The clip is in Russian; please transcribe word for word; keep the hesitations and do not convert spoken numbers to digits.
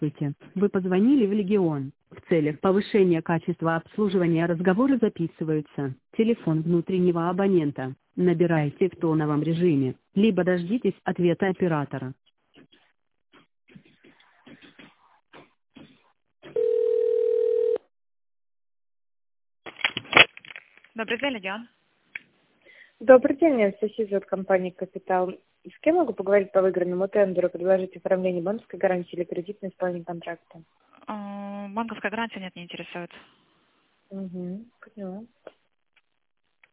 Здравствуйте. Вы позвонили в Легион. В целях повышения качества обслуживания разговоры записываются. Телефон внутреннего абонента. Набирайте в тоновом режиме, либо дождитесь ответа оператора. Добрый день, Легион. Добрый день, я Анастасия от компании «Капитал». С кем могу поговорить по выигранному тендеру, предложить оформление банковской гарантии или кредитное исполнение контракта? Э, Банковская гарантия нет, не интересует. Угу, поняла.